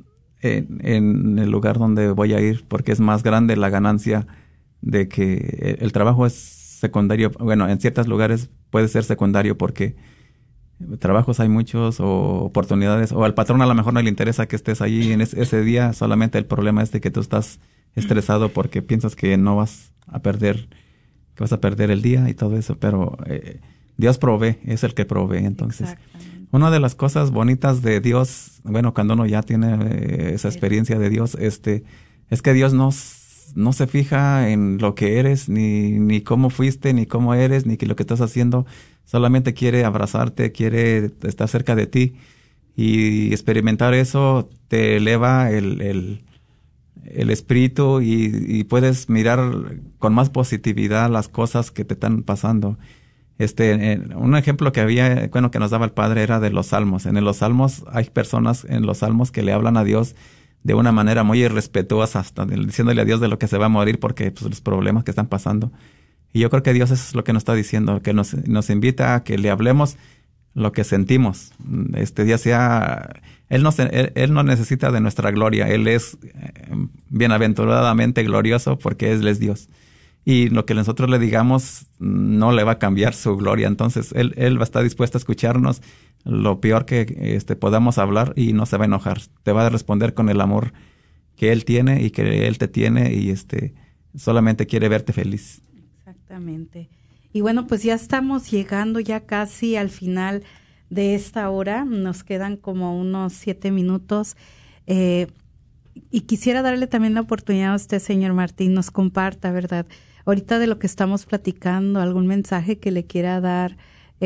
en el lugar donde voy a ir, porque es más grande la ganancia de que el trabajo es secundario. Bueno, en ciertos lugares puede ser secundario porque trabajos hay muchos, o oportunidades, o al patrón a lo mejor no le interesa que estés allí en ese día. Solamente el problema es de que tú estás estresado porque piensas que no vas a perder, que vas a perder el día y todo eso, pero Dios provee, es el que provee. Entonces, una de las cosas bonitas de Dios, bueno, cuando uno ya tiene esa experiencia de Dios, es que Dios no se fija en lo que eres, ni cómo fuiste, ni cómo eres, ni lo que estás haciendo. Solamente quiere abrazarte, quiere estar cerca de ti, y experimentar eso te eleva el espíritu, y puedes mirar con más positividad las cosas que te están pasando. Un ejemplo que nos daba el padre era de los salmos. En los salmos hay personas en los salmos que le hablan a Dios de una manera muy irrespetuosa, hasta diciéndole a Dios de lo que se va a morir porque pues, los problemas que están pasando. Y yo creo que Dios es lo que nos está diciendo, que nos invita a que le hablemos lo que sentimos. Ya sea, Él no necesita de nuestra gloria. Él es bienaventuradamente glorioso porque Él es Dios. Y lo que nosotros le digamos no le va a cambiar su gloria. Entonces, Él va a estar dispuesto a escucharnos lo peor que podamos hablar, y no se va a enojar. Te va a responder con el amor que Él tiene y que Él te tiene, y solamente quiere verte feliz. Exactamente. Y bueno, pues ya estamos llegando ya casi al final de esta hora. Nos quedan como unos 7 minutos. Y quisiera darle también la oportunidad a usted, señor Martín, nos comparta, ¿verdad? Ahorita de lo que estamos platicando, algún mensaje que le quiera dar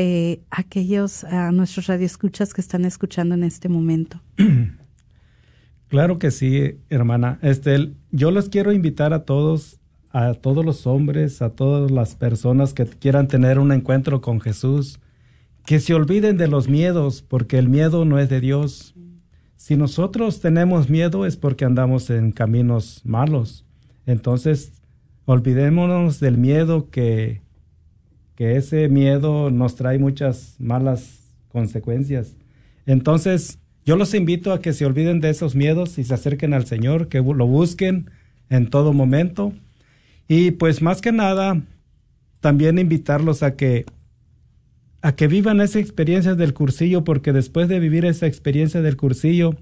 a nuestros radioescuchas que están escuchando en este momento. Claro que sí, hermana. Yo los quiero invitar a todos los hombres, a todas las personas que quieran tener un encuentro con Jesús, que se olviden de los miedos, porque el miedo no es de Dios. Si nosotros tenemos miedo es porque andamos en caminos malos. Entonces, olvidémonos del miedo, que ese miedo nos trae muchas malas consecuencias. Entonces, yo los invito a que se olviden de esos miedos y se acerquen al Señor, que lo busquen en todo momento. Y pues más que nada, también invitarlos a que vivan esa experiencia del cursillo, porque después de vivir esa experiencia del cursillo,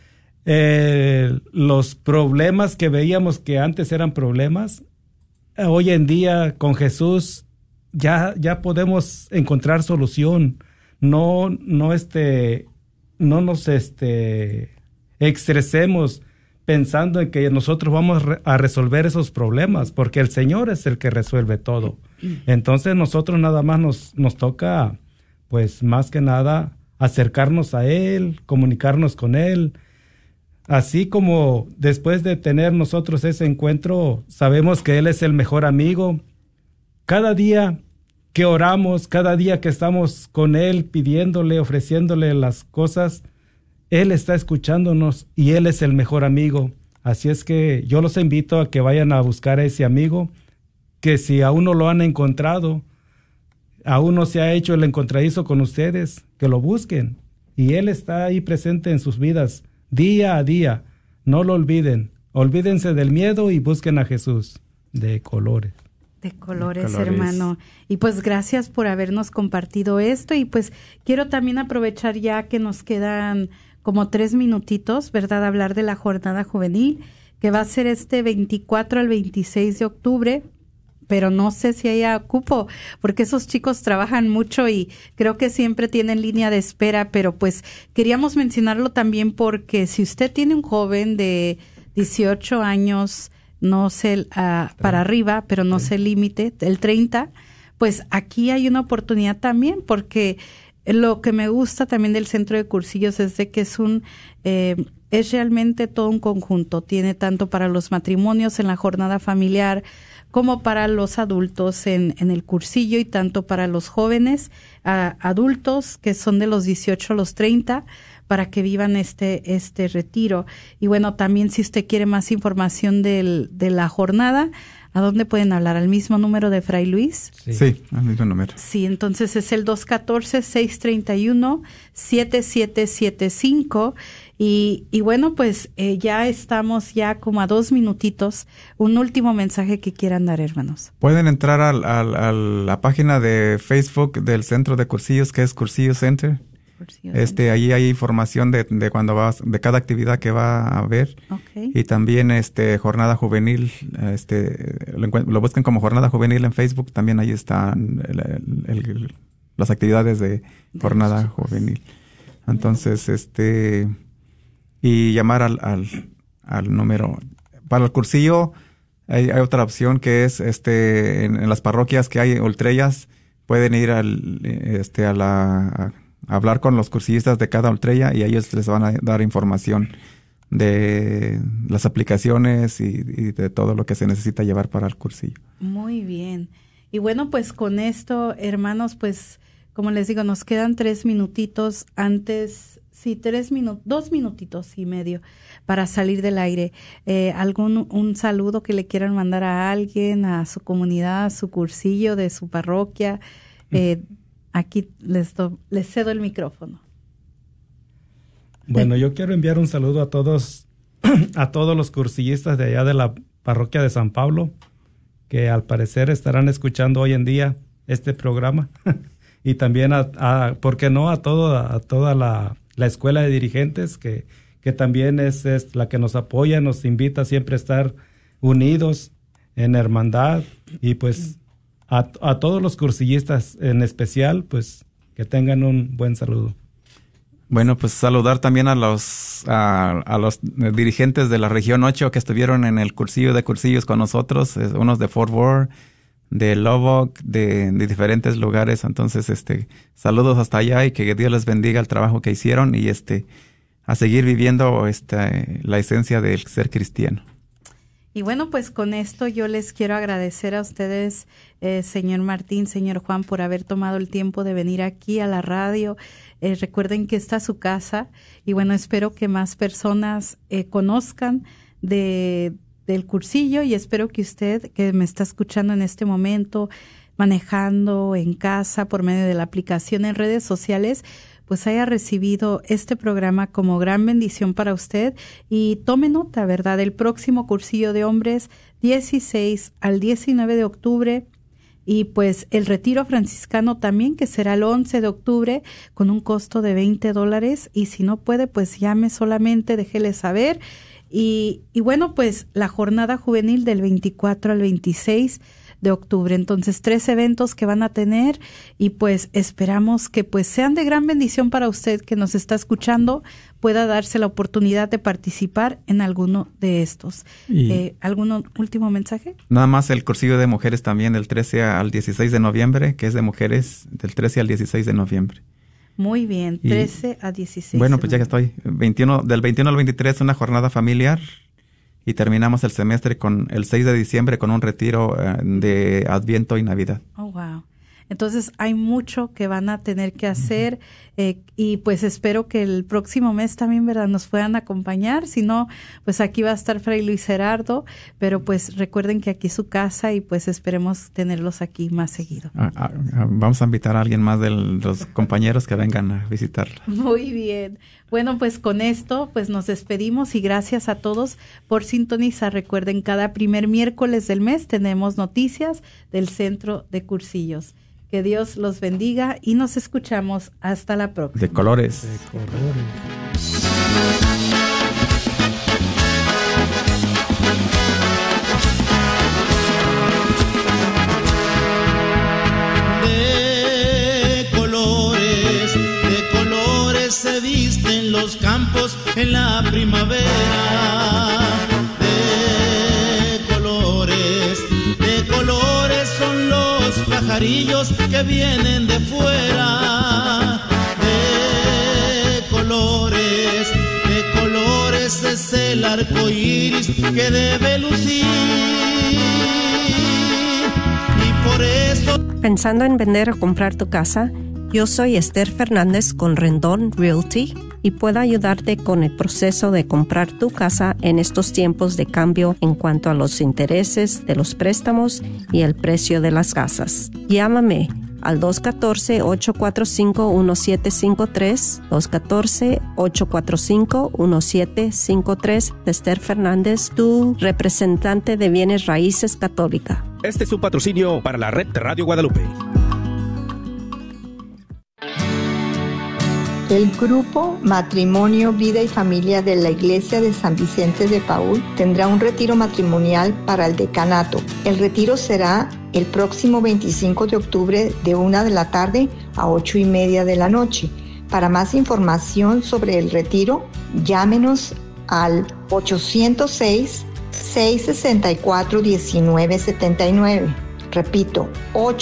los problemas que veíamos que antes eran problemas, hoy en día con Jesús ya podemos encontrar solución. No nos estresemos pensando en que nosotros vamos a resolver esos problemas, porque el Señor es el que resuelve todo. Entonces nosotros nada más nos toca, pues más que nada, acercarnos a Él, comunicarnos con Él, así como después de tener nosotros ese encuentro, sabemos que Él es el mejor amigo. Cada día que oramos, cada día que estamos con Él, pidiéndole, ofreciéndole las cosas, Él está escuchándonos y Él es el mejor amigo. Así es que yo los invito a que vayan a buscar a ese amigo, que si aún no lo han encontrado, aún no se ha hecho el encontradizo con ustedes, que lo busquen. Y Él está ahí presente en sus vidas, día a día. No lo olviden. Olvídense del miedo y busquen a Jesús. De colores. De colores, hermano. Y pues gracias por habernos compartido esto. Y pues quiero también aprovechar ya que nos quedan como 3 minutitos, ¿verdad? Hablar de la jornada juvenil, que va a ser este 24 al 26 de octubre. Pero no sé si haya cupo, porque esos chicos trabajan mucho y creo que siempre tienen línea de espera, pero pues queríamos mencionarlo también porque si usted tiene un joven de 18 años, no sé, para arriba, pero no se límite, el 30, pues aquí hay una oportunidad también, porque lo que me gusta también del Centro de Cursillos es de que es realmente todo un conjunto, tiene tanto para los matrimonios en la jornada familiar, como para los adultos en el cursillo y tanto para los jóvenes adultos que son de los 18 a los 30 para que vivan este retiro. Y bueno, también si usted quiere más información de la jornada, ¿a dónde pueden hablar? ¿Al mismo número de Fray Luis? Sí, al mismo número. Sí, entonces es el 214-631-7775 y bueno, pues ya estamos ya como a 2 minutitos. Un último mensaje que quieran dar, hermanos. Pueden entrar a la página de Facebook del Centro de Cursillos, que es Cursillo Center. Ahí hay información de cuando de cada actividad que va a haber. Okay. Y también jornada juvenil, lo buscan como jornada juvenil en Facebook, también ahí están las actividades de jornada juvenil. Entonces, y llamar al número. Para el cursillo hay otra opción que es en las parroquias que hay ultrellas, pueden ir a hablar con los cursillistas de cada ultrella y ellos les van a dar información de las aplicaciones y de todo lo que se necesita llevar para el cursillo. Muy bien. Y bueno, pues con esto, hermanos, pues como les digo, nos quedan 3 minutitos antes, 2 minutitos y medio para salir del aire. Un saludo que le quieran mandar a alguien, a su comunidad, a su cursillo de su parroquia. Aquí les cedo el micrófono. Bueno, yo quiero enviar un saludo a todos los cursillistas de allá de la parroquia de San Pablo, que al parecer estarán escuchando hoy en día este programa. Y también ¿por qué no? a toda la escuela de dirigentes, que también es la que nos apoya, nos invita siempre a estar unidos en hermandad. Y pues a todos los cursillistas en especial, pues que tengan un buen saludo. Bueno, pues saludar también a los dirigentes de la región 8 que estuvieron en el cursillo de cursillos con nosotros, unos de Fort Worth, de Lubbock, de diferentes lugares. Entonces, saludos hasta allá y que Dios les bendiga el trabajo que hicieron y a seguir viviendo la esencia del ser cristiano. Y bueno, pues con esto yo les quiero agradecer a ustedes, señor Martín, señor Juan, por haber tomado el tiempo de venir aquí a la radio. Recuerden que esta es su casa y bueno, espero que más personas conozcan del cursillo y espero que usted, que me está escuchando en este momento, manejando en casa por medio de la aplicación en redes sociales, pues haya recibido este programa como gran bendición para usted y tome nota, ¿verdad? El próximo cursillo de hombres, 16 al 19 de octubre, y pues el retiro franciscano también, que será el 11 de octubre, con un costo de $20, y si no puede, pues llame solamente, déjele saber. Y bueno, pues la jornada juvenil del 24 al 26 de octubre. Entonces, 3 eventos que van a tener y pues esperamos que pues sean de gran bendición para usted que nos está escuchando, pueda darse la oportunidad de participar en alguno de estos. ¿Algún último mensaje? Nada más el cursillo de mujeres también del 13 al 16 de noviembre, que es de mujeres del 13 al 16 de noviembre. Muy bien, 13 a 16. Bueno, pues ya que estoy, del 21 al 23 una jornada familiar y terminamos el semestre con el 6 de diciembre con un retiro de Adviento y Navidad. Oh, wow. Entonces hay mucho que van a tener que hacer y pues espero que el próximo mes también, ¿verdad?, nos puedan acompañar. Si no, pues aquí va a estar Fray Luis Gerardo, pero pues recuerden que aquí es su casa y pues esperemos tenerlos aquí más seguido. Vamos a invitar a alguien más de los compañeros que vengan a visitarla. Muy bien. Bueno, pues con esto pues nos despedimos y gracias a todos por sintonizar. Recuerden, cada primer miércoles del mes tenemos noticias del Centro de Cursillos. Que Dios los bendiga y nos escuchamos hasta la próxima. De colores. De colores. De colores se visten los campos en la primavera. De colores son los pajarillos que vienen de fuera. De colores es el arco iris que debe lucir. Y por eso, ¿pensando en vender o comprar tu casa? Yo soy Esther Fernández con Rendón Realty y puedo ayudarte con el proceso de comprar tu casa en estos tiempos de cambio en cuanto a los intereses de los préstamos y el precio de las casas. Llámame al 214-845-1753, 214-845-1753, Esther Fernández, tu representante de bienes raíces católica. Este es un patrocinio para la red de Radio Guadalupe. El grupo Matrimonio, Vida y Familia de la Iglesia de San Vicente de Paúl tendrá un retiro matrimonial para el decanato. El retiro será el próximo 25 de octubre de 1 de la tarde a 8:30 de la noche. Para más información sobre el retiro, llámenos al 806-664-1979. Repito,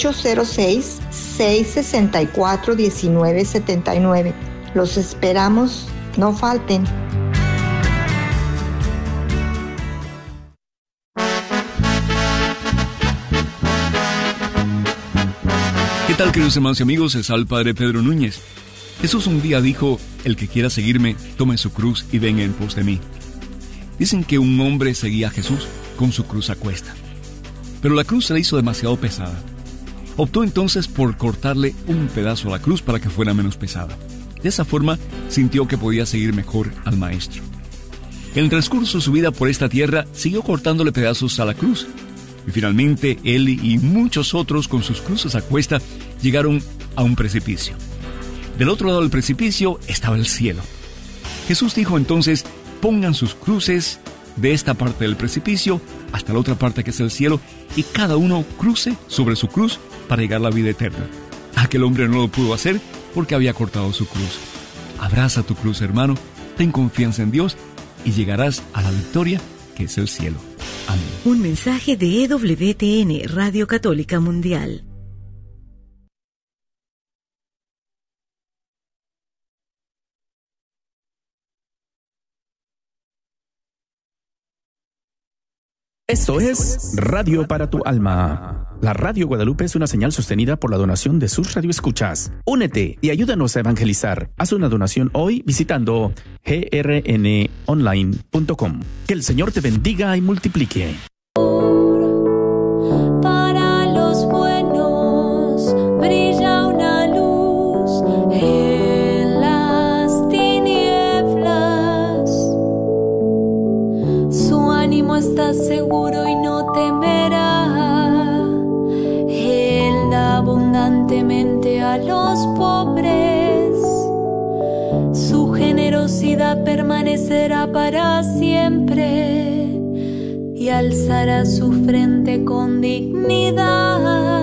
806-664-1979. Los esperamos, no falten. ¿Qué tal, queridos hermanos y amigos? Es al Padre Pedro Núñez. Jesús un día dijo: el que quiera seguirme, tome su cruz y venga en pos de mí. Dicen que un hombre seguía a Jesús con su cruz a cuesta, pero la cruz se le hizo demasiado pesada. Optó entonces por cortarle un pedazo a la cruz para que fuera menos pesada. De esa forma sintió que podía seguir mejor al Maestro. En el transcurso de su vida por esta tierra siguió cortándole pedazos a la cruz, y finalmente él y muchos otros con sus cruces a cuesta llegaron a un precipicio. Del otro lado del precipicio estaba el cielo. Jesús dijo entonces: pongan sus cruces de esta parte del precipicio hasta la otra parte que es el cielo, y cada uno cruce sobre su cruz para llegar a la vida eterna. Aquel hombre no lo pudo hacer porque había cortado su cruz. Abraza tu cruz, hermano, ten confianza en Dios y llegarás a la victoria que es el cielo. Amén. Un mensaje de EWTN, Radio Católica Mundial. Esto es Radio para tu Alma. La Radio Guadalupe es una señal sostenida por la donación de sus radioescuchas. Únete y ayúdanos a evangelizar. Haz una donación hoy visitando grnonline.com. Que el Señor te bendiga y multiplique. Para los buenos brilla una luz en las tinieblas. Su ánimo está seguro y no temerá. Él da abundantemente a los pobres. Su generosidad permanecerá para siempre y alzará su frente con dignidad.